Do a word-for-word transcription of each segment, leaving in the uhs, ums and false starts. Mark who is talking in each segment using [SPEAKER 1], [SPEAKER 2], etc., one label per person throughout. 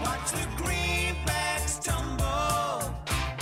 [SPEAKER 1] Watch the greenbacks tumble.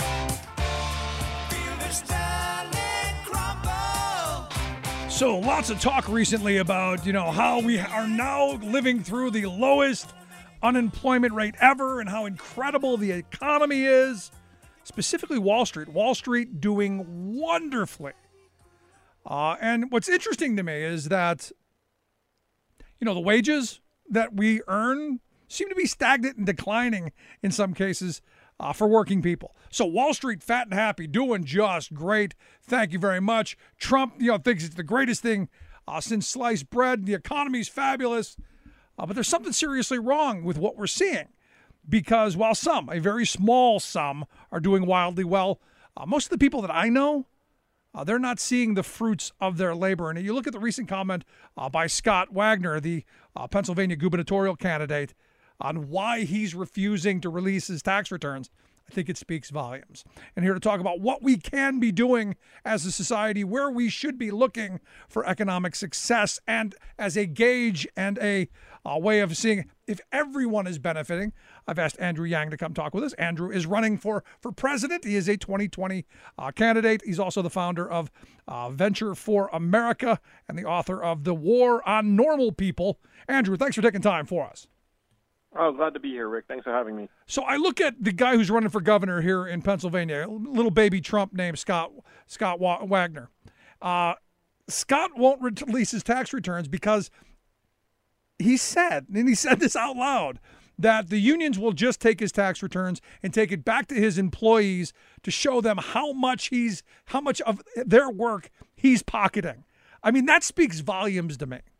[SPEAKER 1] Feel the starlight crumble.
[SPEAKER 2] So lots of talk recently about, you know, how we are now living through the lowest unemployment rate ever and how incredible the economy is, specifically Wall Street. Wall Street doing wonderfully. Uh, and what's interesting to me is that, you know, the wages that we earn seem to be stagnant and declining in some cases uh, for working people. So Wall Street, fat and happy, doing just great. Thank you very much. Trump, you know, thinks it's the greatest thing uh, since sliced bread. The economy's fabulous. Uh, but there's something seriously wrong with what we're seeing. Because while some, a very small sum, are doing wildly well, uh, most of the people that I know, Uh, they're not seeing the fruits of their labor. And you look at the recent comment uh, by Scott Wagner, the uh, Pennsylvania gubernatorial candidate, on why he's refusing to release his tax returns. I think it speaks volumes. And here to talk about what we can be doing as a society, where we should be looking for economic success, and as a gauge and a uh, way of seeing if everyone is benefiting. I've asked Andrew Yang to come talk with us. Andrew is running for, for president. He is a twenty twenty uh, candidate. He's also the founder of uh, Venture for America and the author of The War on Normal People. Andrew, thanks for taking time for us.
[SPEAKER 3] Oh, glad to be here, Rick. Thanks for having me.
[SPEAKER 2] So I look at the guy who's running for governor here in Pennsylvania, a little baby Trump named Scott Scott Wa- Wagner. Uh, Scott won't release his tax returns because he said, and he said this out loud, that the unions will just take his tax returns and take it back to his employees to show them how much he's, how much of their work he's pocketing. I mean, that speaks volumes to me.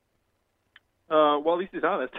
[SPEAKER 3] Uh, well, at least he's honest.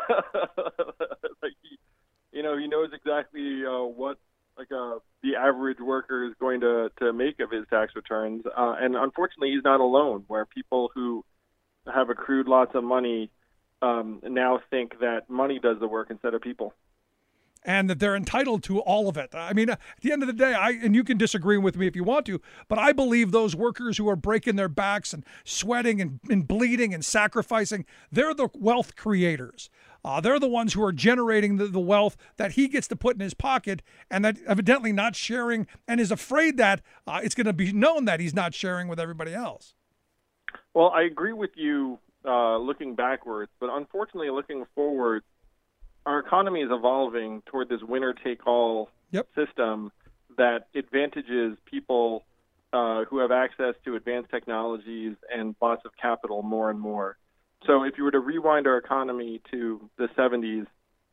[SPEAKER 3] like he, you know, he knows exactly uh, what like uh, the average worker is going to, to make of his tax returns. Uh, and unfortunately, he's not alone, where people who have accrued lots of money um, now think that money does the work instead of people.
[SPEAKER 2] And that they're entitled to all of it. I mean, at the end of the day, I and you can disagree with me if you want to, but I believe those workers who are breaking their backs and sweating and, and bleeding and sacrificing, they're the wealth creators. Uh, they're the ones who are generating the, the wealth that he gets to put in his pocket, and that evidently not sharing, and is afraid that uh, it's going to be known that he's not sharing with everybody else.
[SPEAKER 3] Well, I agree with you uh, looking backwards, but unfortunately looking forward, our economy is evolving toward this winner-take-all
[SPEAKER 2] yep.
[SPEAKER 3] system that advantages people uh, who have access to advanced technologies and lots of capital more and more. So if you were to rewind our economy to the seventies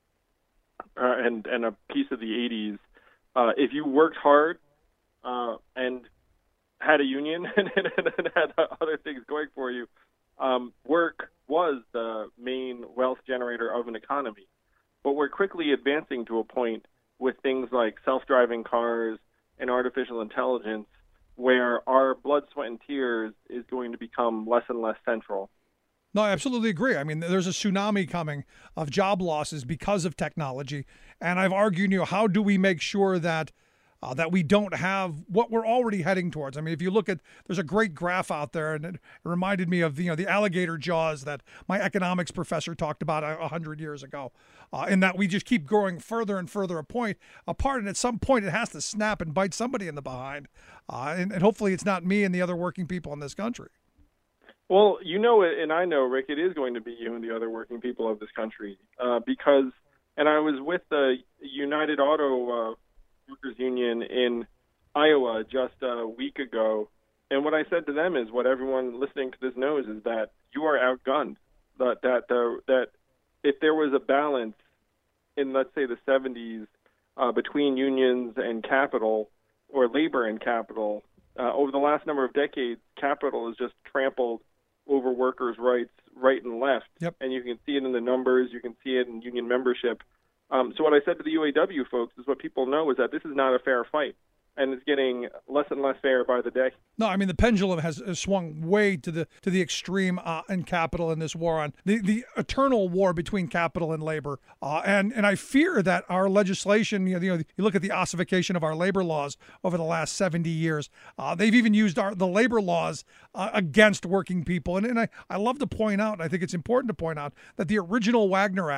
[SPEAKER 3] uh, and, and a piece of the eighties, uh, if you worked hard uh, and had a union and, and, and had other things going for you, um, work was the main wealth generator of an economy. But we're quickly advancing to a point with things like self-driving cars and artificial intelligence where our blood, sweat, and tears is going to become less and less central.
[SPEAKER 2] No, I absolutely agree. I mean, there's a tsunami coming of job losses because of technology. And I've argued, you know, how do we make sure that Uh, that we don't have what we're already heading towards? I mean, if you look at, there's a great graph out there, and it reminded me of, you know, the alligator jaws that my economics professor talked about a, a hundred years ago, uh, in that we just keep growing further and further a point apart, and at some point it has to snap and bite somebody in the behind, uh, and, and hopefully it's not me and the other working people in this country.
[SPEAKER 3] Well, you know it, and I know, Rick, it is going to be you and the other working people of this country, uh, because, and I was with the United Auto uh, Workers Union in Iowa just a week ago, and what I said to them is what everyone listening to this knows is that you are outgunned. That that uh, that if there was a balance in, let's say, the seventies uh, between unions and capital, or labor and capital, uh, over the last number of decades, capital has just trampled over workers' rights right and left.
[SPEAKER 2] Yep.
[SPEAKER 3] And you can see it in the numbers. You can see it in union membership. Um, so what I said to the U A W folks is what people know is that this is not a fair fight, and it's getting less and less fair by the day.
[SPEAKER 2] No, I mean, the pendulum has, has swung way to the to the extreme uh, in capital in this war on the, the eternal war between capital and labor. Uh, and, and I fear that our legislation, you know, you know, you look at the ossification of our labor laws over the last seventy years. Uh, they've even used our the labor laws uh, against working people. And, and I, I love to point out, and I think it's important to point out, that the original Wagner Act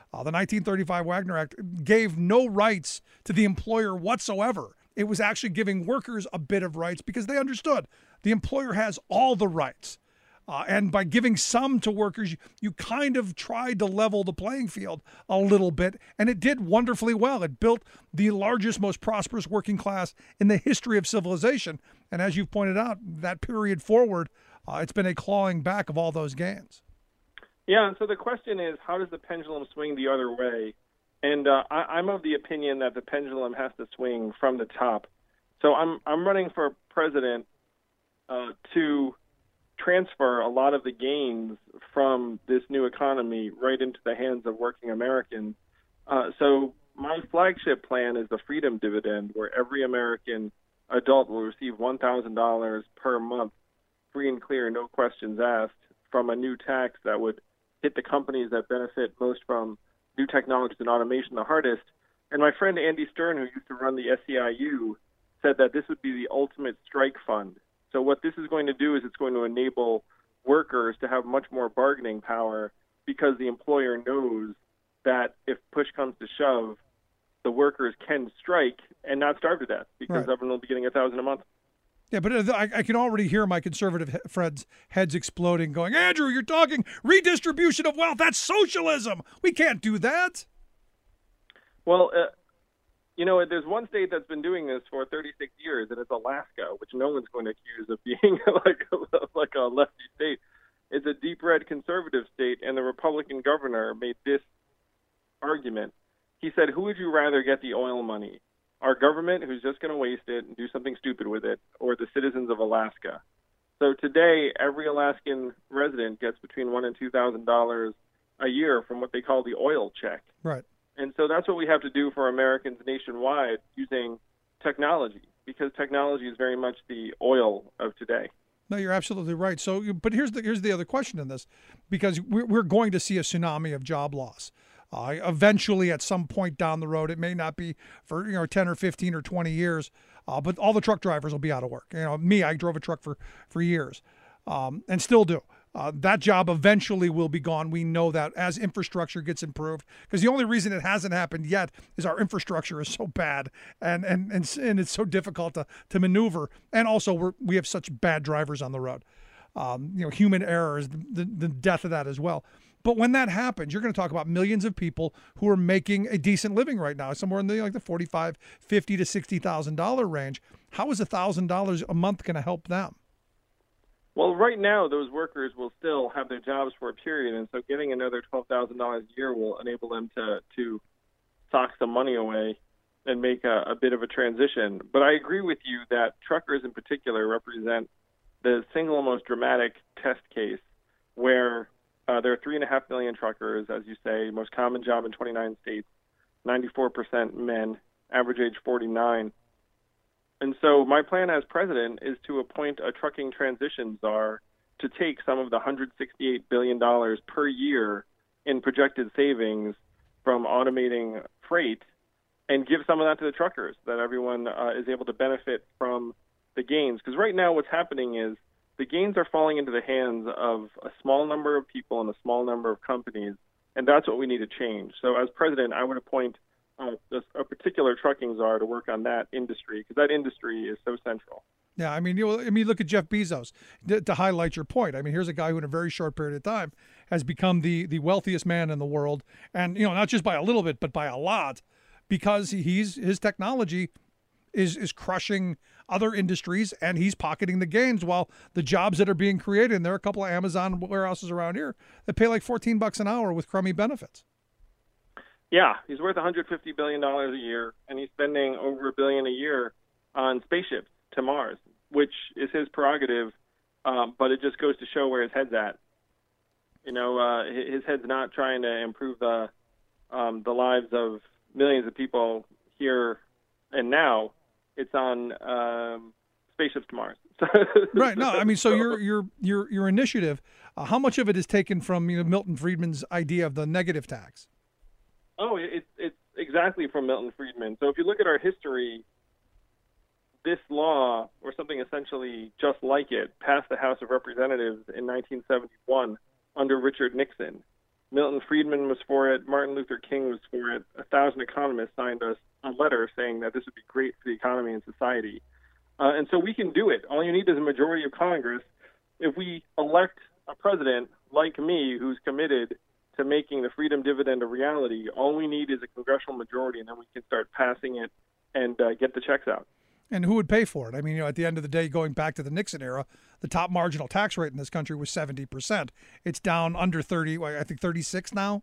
[SPEAKER 2] Uh, the nineteen thirty-five Wagner Act gave no rights to the employer whatsoever. It was actually giving workers a bit of rights because they understood the employer has all the rights. Uh, and by giving some to workers, you, you kind of tried to level the playing field a little bit, and it did wonderfully well. It built the largest, most prosperous working class in the history of civilization. And as you've pointed out, that period forward, uh, it's been a clawing back of all those gains.
[SPEAKER 3] Yeah, and so the question is, how does the pendulum swing the other way? And uh, I, I'm of the opinion that the pendulum has to swing from the top. So I'm I'm running for president uh, to transfer a lot of the gains from this new economy right into the hands of working Americans. Uh, so my flagship plan is the freedom dividend, where every American adult will receive one thousand dollars per month, free and clear, no questions asked, from a new tax that would hit the companies that benefit most from new technologies and automation the hardest. And my friend Andy Stern, who used to run the S E I U, said that this would be the ultimate strike fund. So what this is going to do is it's going to enable workers to have much more bargaining power, because the employer knows that if push comes to shove, the workers can strike and not starve to death, because
[SPEAKER 2] Right.
[SPEAKER 3] everyone will be getting a thousand a month.
[SPEAKER 2] Yeah, but I, I can already hear my conservative he- friends' heads exploding, going, Andrew, you're talking redistribution of wealth. That's socialism. We can't do that.
[SPEAKER 3] Well, uh, you know, there's one state that's been doing this for thirty-six years, and it's Alaska, which no one's going to accuse of being like a, like a lefty state. It's a deep red conservative state, and the Republican governor made this argument. He said, who would you rather get the oil money? Our government, who's just going to waste it and do something stupid with it, or the citizens of Alaska? So today, every Alaskan resident gets between one and two thousand dollars a year from what they call the oil check.
[SPEAKER 2] Right.
[SPEAKER 3] And so that's what we have to do for Americans nationwide, using technology, because technology is very much the oil of today.
[SPEAKER 2] No, you're absolutely right. So, you- but here's the here's the other question in this, because we're we're going to see a tsunami of job loss. Uh, eventually, at some point down the road, it may not be for you know ten or fifteen or twenty years, uh, but all the truck drivers will be out of work. You know, me, I drove a truck for for years, um, and still do. Uh, that job eventually will be gone. We know that as infrastructure gets improved, because the only reason it hasn't happened yet is our infrastructure is so bad, and and and, s- and it's so difficult to, to maneuver, and also we're, we have such bad drivers on the road. Um, you know, human error is the, the, the death of that as well. But when that happens, you're going to talk about millions of people who are making a decent living right now, somewhere in the like the forty-five, fifty to sixty thousand dollar range. How is a thousand dollars a month going to help them?
[SPEAKER 3] Well, right now, those workers will still have their jobs for a period, and so getting another twelve thousand dollars a year will enable them to, to sock some money away and make a, a bit of a transition. But I agree with you that truckers in particular represent the single most dramatic test case, where uh, there are three and a half million truckers, as you say, most common job in twenty-nine states, ninety-four percent men, average age forty-nine. And so my plan as president is to appoint a trucking transition czar to take some of the one hundred sixty-eight billion dollars per year in projected savings from automating freight and give some of that to the truckers, that everyone uh, is able to benefit from the gains. Because right now what's happening is the gains are falling into the hands of a small number of people and a small number of companies, and that's what we need to change. So as president, I would appoint uh, a particular trucking czar to work on that industry, because that industry is so central.
[SPEAKER 2] Yeah, I mean, you know, I mean, look at Jeff Bezos to, to highlight your point. I mean, here's a guy who, in a very short period of time, has become the the wealthiest man in the world, and you know, not just by a little bit, but by a lot, because he's his technology is is crushing other industries, and he's pocketing the gains while the jobs that are being created. And there are a couple of Amazon warehouses around here that pay like fourteen bucks an hour with crummy benefits.
[SPEAKER 3] Yeah, he's worth one hundred fifty billion dollars a year, and he's spending over a billion a year on spaceships to Mars, which is his prerogative, um, but it just goes to show where his head's at. You know, uh, his head's not trying to improve the um, the lives of millions of people here and now. It's on um, spaceships to Mars.
[SPEAKER 2] Right. No, I mean, so your your your your initiative, uh, how much of it is taken from you know Milton Friedman's idea of the negative tax?
[SPEAKER 3] Oh, it's it's exactly from Milton Friedman. So if you look at our history, this law, or something essentially just like it, passed the House of Representatives in nineteen seventy-one under Richard Nixon, Milton Friedman was for it. Martin Luther King was for it. A thousand economists signed us a letter saying that this would be great for the economy and society. Uh, and so we can do it. All you need is a majority of Congress. If we elect a president like me who's committed to making the freedom dividend a reality, all we need is a congressional majority, and then we can start passing it and uh, get the checks out.
[SPEAKER 2] And who would pay for it? I mean, you know, at the end of the day, going back to the Nixon era, the top marginal tax rate in this country was seventy percent. It's down under thirty, I think thirty-six now.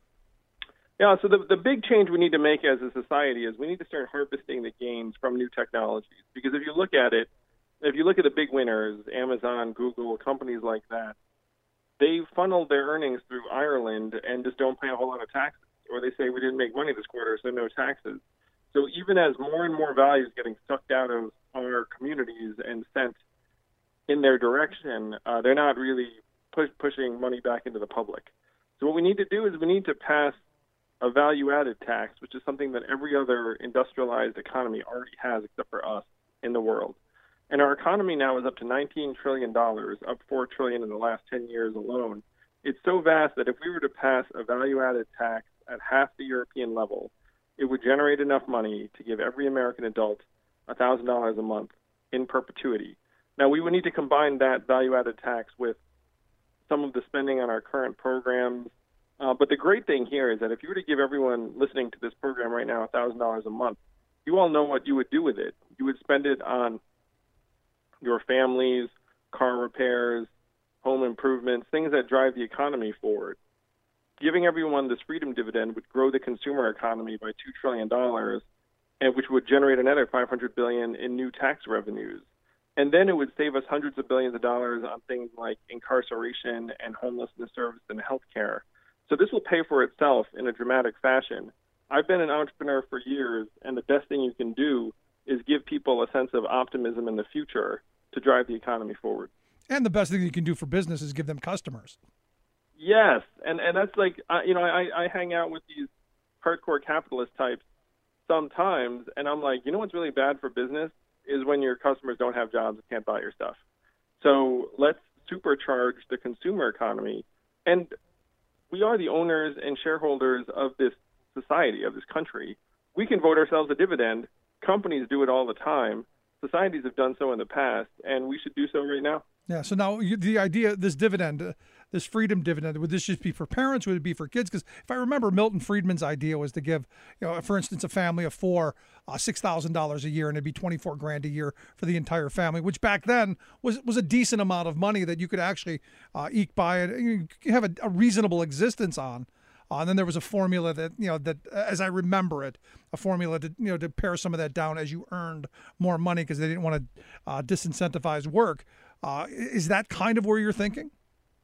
[SPEAKER 3] Yeah, so the, the big change we need to make as a society is we need to start harvesting the gains from new technologies. Because if you look at it, if you look at the big winners, Amazon, Google, companies like that, they funneled their earnings through Ireland and just don't pay a whole lot of taxes. Or they say we didn't make money this quarter, so no taxes. So even as more and more value is getting sucked out of our communities and sent in their direction, uh, they're not really push, pushing money back into the public. So what we need to do is we need to pass a value-added tax, which is something that every other industrialized economy already has except for us in the world. And our economy now is up to nineteen trillion dollars, up four trillion dollars in the last ten years alone. It's so vast that if we were to pass a value-added tax at half the European level, it would generate enough money to give every American adult one thousand dollars a month in perpetuity. Now, we would need to combine that value-added tax with some of the spending on our current programs. Uh, but the great thing here is that if you were to give everyone listening to this program right now one thousand dollars a month, you all know what you would do with it. You would spend it on your families, car repairs, home improvements, things that drive the economy forward. Giving everyone this freedom dividend would grow the consumer economy by two trillion dollars, and which would generate another five hundred billion dollars in new tax revenues. And then it would save us hundreds of billions of dollars on things like incarceration and homelessness service and health care. So this will pay for itself in a dramatic fashion. I've been an entrepreneur for years, and the best thing you can do is give people a sense of optimism in the future to drive the economy forward.
[SPEAKER 2] And the best thing you can do for business is give them customers.
[SPEAKER 3] Yes, and and that's like, uh, you know, I, I hang out with these hardcore capitalist types sometimes, and I'm like, you know what's really bad for business is when your customers don't have jobs and can't buy your stuff. So let's supercharge the consumer economy. And we are the owners and shareholders of this society, of this country. We can vote ourselves a dividend. Companies do it all the time. Societies have done so in the past, and we should do so right now.
[SPEAKER 2] Yeah. So now you, the idea, this dividend, uh, this freedom dividend, would this just be for parents? Would it be for kids? Because if I remember, Milton Friedman's idea was to give, you know, for instance, a family of four, uh, six thousand dollars a year, and it'd be twenty four grand a year for the entire family, which back then was was a decent amount of money that you could actually uh, eke by and you have a, a reasonable existence on. Uh, and then there was a formula that, you know, that as I remember it, a formula to, you know, to pare some of that down as you earned more money because they didn't want to uh, disincentivize work. Uh, is that kind of where you're thinking?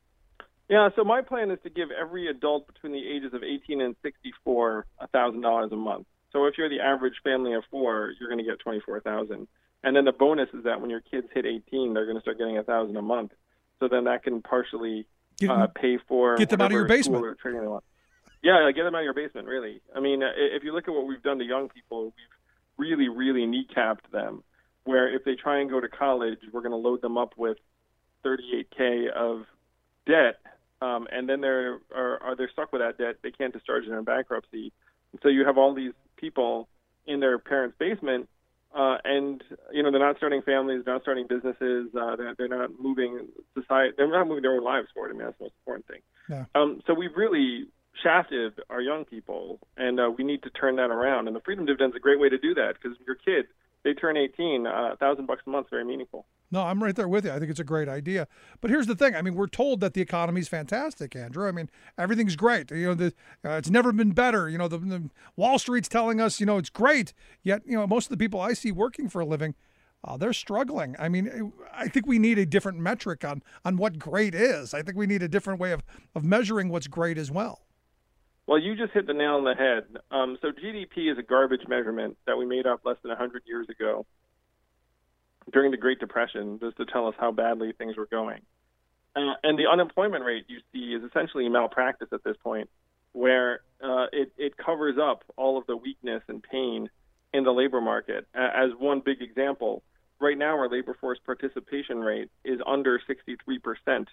[SPEAKER 3] Yeah, so my plan is to give every adult between the ages of eighteen and sixty-four one thousand dollars a month. So if you're the average family of four, you're going to get twenty-four thousand dollars. And then the bonus is that when your kids hit eighteen, they're going to start getting one thousand dollars a month. So then that can partially
[SPEAKER 2] Get,
[SPEAKER 3] uh, pay for
[SPEAKER 2] get them out of your basement.
[SPEAKER 3] Or training they want. Yeah, get them out of your basement, really. I mean, if you look at what we've done to young people, we've really, really kneecapped them, where if they try and go to college, we're going to load them up with thirty-eight K of debt, um, and then they're are, are they're stuck with that debt. They can't discharge it in bankruptcy. And so you have all these people in their parents' basement, uh, and you know they're not starting families, they're not starting businesses, uh, they're, they're not moving society, they're not moving their own lives forward. I mean, that's the most important thing.
[SPEAKER 2] Yeah.
[SPEAKER 3] Um, so we've really shafted our young people, and uh, we need to turn that around. And the freedom dividend is a great way to do that because your kid, they turn eighteen, uh, a thousand bucks a month is very meaningful.
[SPEAKER 2] No, I'm right there with you. I think it's a great idea. But here's the thing. I mean, we're told that the economy is fantastic, Andrew. I mean, everything's great. You know, the, uh, it's never been better. You know, the, the Wall Street's telling us, you know, it's great. Yet, you know, most of the people I see working for a living, uh, they're struggling. I mean, I think we need a different metric on on what great is. I think we need a different way of, of measuring what's great as well.
[SPEAKER 3] Well, you just hit the nail on the head. Um, so G D P is a garbage measurement that we made up less than one hundred years ago during the Great Depression, just to tell us how badly things were going. Uh, and the unemployment rate you see is essentially malpractice at this point, where uh, it, it covers up all of the weakness and pain in the labor market. Uh, as one big example, right now our labor force participation rate is under sixty-three percent.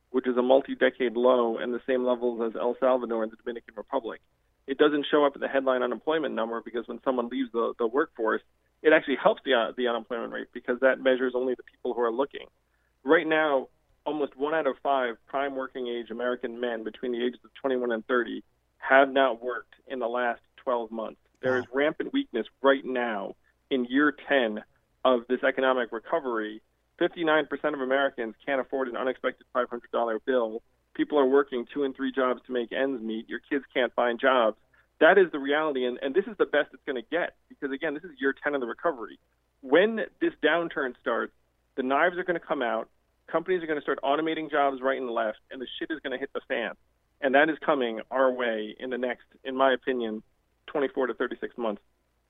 [SPEAKER 3] which is a multi-decade low and the same levels as El Salvador and the Dominican Republic. It doesn't show up in the headline unemployment number because when someone leaves the, the workforce, it actually helps the, uh, the unemployment rate because that measures only the people who are looking. Right now, almost one out of five prime working age American men between the ages of twenty-one and thirty have not worked in the last twelve months. There is rampant weakness right now in year ten of this economic recovery. fifty-nine percent of Americans can't afford an unexpected five hundred dollars bill. People are working two and three jobs to make ends meet. Your kids can't find jobs. That is the reality, and, and this is the best it's going to get because, again, this is year ten of the recovery. When this downturn starts, the knives are going to come out. Companies are going to start automating jobs right and left, and the shit is going to hit the fan. And that is coming our way in the next, in my opinion, twenty-four to thirty-six months.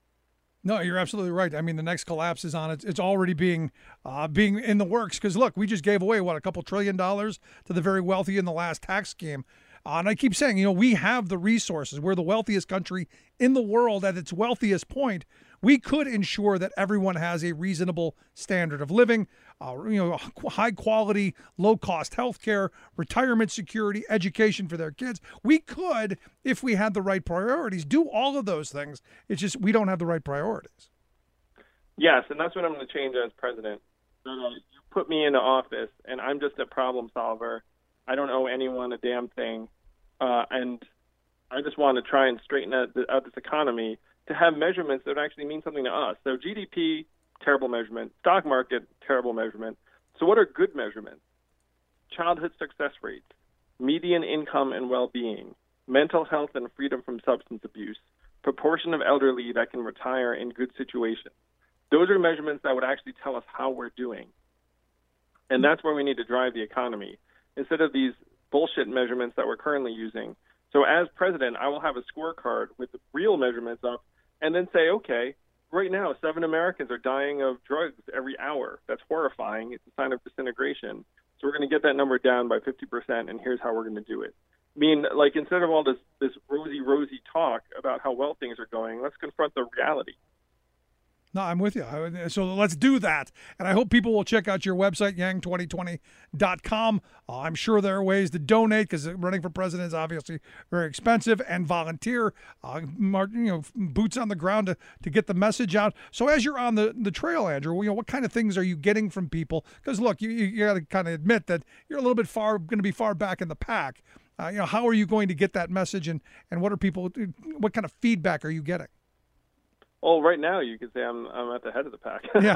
[SPEAKER 2] No, you're absolutely right. I mean, the next collapse is on it. It's already being uh, being in the works because, look, we just gave away, what, a couple trillion dollars to the very wealthy in the last tax scheme. Uh, and I keep saying, you know, we have the resources. We're the wealthiest country in the world at its wealthiest point. We could ensure that everyone has a reasonable standard of living, uh, you know, high quality, low cost health care, retirement security, education for their kids. We could, if we had the right priorities, do all of those things. It's just we don't have the right priorities.
[SPEAKER 3] Yes, and that's what I'm going to change as president. Uh, you put me into office, and I'm just a problem solver. I don't owe anyone a damn thing, uh, and I just want to try and straighten out, the, out this economy to have measurements that actually mean something to us. So G D P, terrible measurement. Stock market, terrible measurement. So what are good measurements? Childhood success rates, median income and well-being, mental health and freedom from substance abuse, proportion of elderly that can retire in good situations. Those are measurements that would actually tell us how we're doing. And that's where we need to drive the economy, instead of these bullshit measurements that we're currently using. So as president, I will have a scorecard with the real measurements up and then say, okay, right now, seven Americans are dying of drugs every hour. That's horrifying. It's a sign of disintegration. So we're going to get that number down by fifty percent, and here's how we're going to do it. I mean, like, instead of all this, this rosy, rosy talk about how well things are going, let's confront the reality.
[SPEAKER 2] No, I'm with you. I- So let's do that. And I hope people will check out your website, yang twenty twenty dot com. Uh, I'm sure there are ways to donate because running for president is obviously very expensive, and volunteer, uh, mar- you know, boots on the ground to, to get the message out. So as you're on the, the trail, Andrew, you know, what kind of things are you getting from people? Because, look, you, you, you got to kind of admit that you're a little bit far, going to be far back in the pack. Uh, you know, how are you going to get that message, and, and what are people, what kind of feedback are you getting?
[SPEAKER 3] Well, right now you could say I'm I'm at the head of the pack.
[SPEAKER 2] Yeah.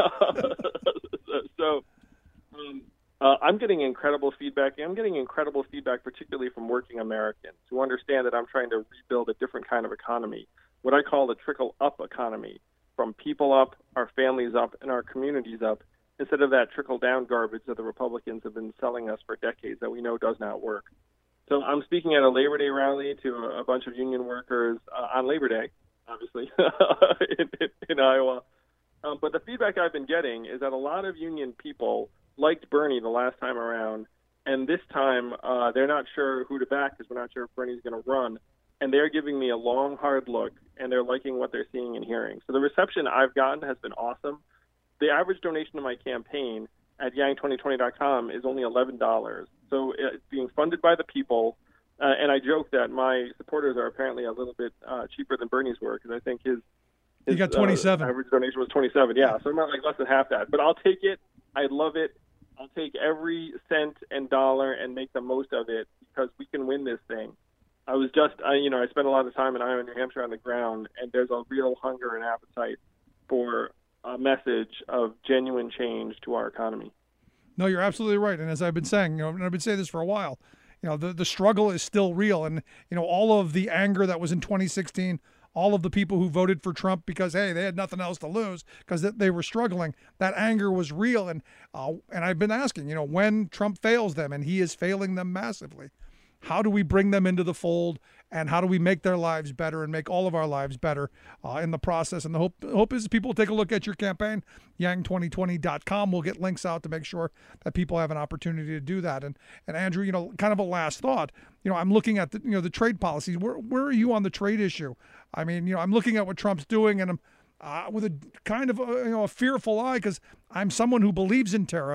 [SPEAKER 3] so um, uh, I'm getting incredible feedback. I'm getting incredible feedback, particularly from working Americans who understand that I'm trying to rebuild a different kind of economy, what I call the trickle-up economy, from people up, our families up, and our communities up, instead of that trickle-down garbage that the Republicans have been selling us for decades that we know does not work. So I'm speaking at a Labor Day rally to a, a bunch of union workers uh, on Labor Day, obviously, in, in, in Iowa. Um, but the feedback I've been getting is that a lot of union people liked Bernie the last time around, and this time uh, they're not sure who to back because we're not sure if Bernie's going to run. And they're giving me a long, hard look, and they're liking what they're seeing and hearing. So the reception I've gotten has been awesome. The average donation to my campaign at yang twenty twenty dot com is only eleven dollars. So it's being funded by the people. Uh, and I joke that my supporters are apparently a little bit uh, cheaper than Bernie's were because I think his, his
[SPEAKER 2] You got twenty-seven.
[SPEAKER 3] Uh, average donation was twenty-seven. Yeah, so I'm not like less than half that. But I'll take it. I love it. I'll take every cent and dollar and make the most of it because we can win this thing. I was just, I, you know, I spent a lot of time in Iowa, New Hampshire on the ground, and there's a real hunger and appetite for a message of genuine change to our economy.
[SPEAKER 2] No, you're absolutely right. And as I've been saying, you know, and I've been saying this for a while, you know, the, the struggle is still real. And, you know, all of the anger that was in twenty sixteen, all of the people who voted for Trump because, hey, they had nothing else to lose because they were struggling, that anger was real. And, uh, and I've been asking, you know, when Trump fails them, and he is failing them massively, how do we bring them into the fold, and how do we make their lives better and make all of our lives better uh, in the process? And the hope hope is people take a look at your campaign, yang twenty twenty dot com. We'll get links out to make sure that people have an opportunity to do that. And and Andrew, you know, kind of a last thought. You know, I'm looking at the you know the trade policies. Where where are you on the trade issue? I mean, you know, I'm looking at what Trump's doing, and I'm uh, with a kind of a, you know a fearful eye because I'm someone who believes in tariffs.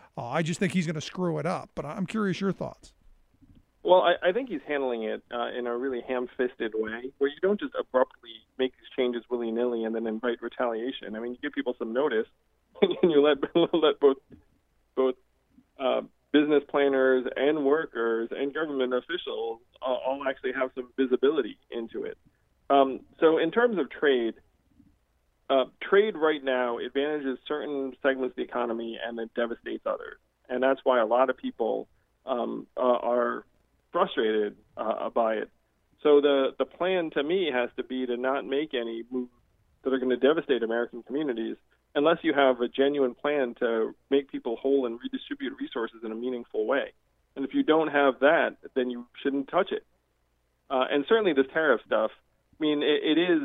[SPEAKER 2] Uh, I just think he's going to screw it up. But I'm curious your thoughts.
[SPEAKER 3] Well, I, I think he's handling it uh, in a really ham-fisted way, where you don't just abruptly make these changes willy-nilly and then invite retaliation. I mean, you give people some notice, and you let let both both uh, business planners and workers and government officials all, all actually have some visibility into it. Um, so, in terms of trade, uh, trade right now advantages certain segments of the economy and then devastates others, and that's why a lot of people um, uh, are frustrated uh, by it. So the, the plan to me has to be to not make any moves that are going to devastate American communities unless you have a genuine plan to make people whole and redistribute resources in a meaningful way. And if you don't have that, then you shouldn't touch it. Uh, and certainly this tariff stuff, I mean, it, it is,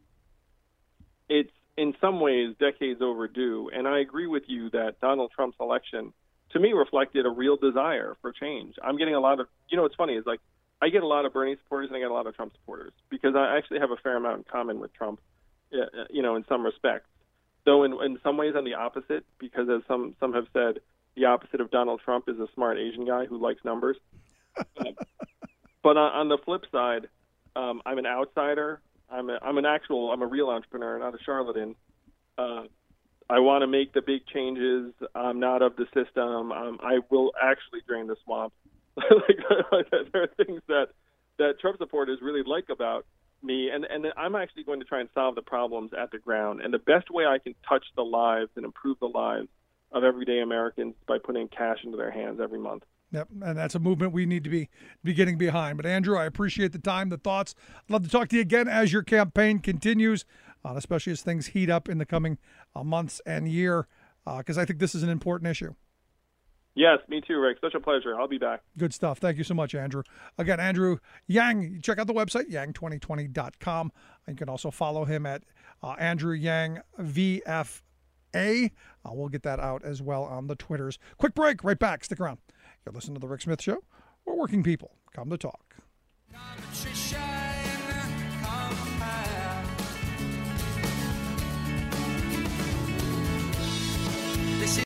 [SPEAKER 3] it's in some ways decades overdue. And I agree with you that Donald Trump's election to me reflected a real desire for change. I'm getting a lot of, you know, what's funny is like, I get a lot of Bernie supporters and I get a lot of Trump supporters because I actually have a fair amount in common with Trump, you know, in some respects. Though in, in some ways I'm the opposite because as some, some have said, the opposite of Donald Trump is a smart Asian guy who likes numbers. uh, but on, on the flip side, um, I'm an outsider. I'm a, I'm an actual, I'm a real entrepreneur, not a charlatan. Uh, I want to make the big changes. I'm not of the system. Um, I will actually drain the swamp. like, there are things that, that Trump supporters really like about me, and, and I'm actually going to try and solve the problems at the ground. And the best way I can touch the lives and improve the lives of everyday Americans is by putting cash into their hands every month.
[SPEAKER 2] Yep, and that's a movement we need to be, be getting behind. But, Andrew, I appreciate the time, the thoughts. I'd love to talk to you again as your campaign continues, uh, especially as things heat up in the coming uh, months and year, because uh, I think this is an important issue.
[SPEAKER 3] Yes, me too, Rick. Such a pleasure. I'll be back.
[SPEAKER 2] Good stuff. Thank you so much, Andrew. Again, Andrew Yang, check out the website, yang twenty twenty dot com. You can also follow him at uh, Andrew Yang V F A. Uh, we'll get that out as well on the Twitters. Quick break, right back. Stick around. You're listening to The Rick Smith Show, where working people come to talk.
[SPEAKER 1] Competition.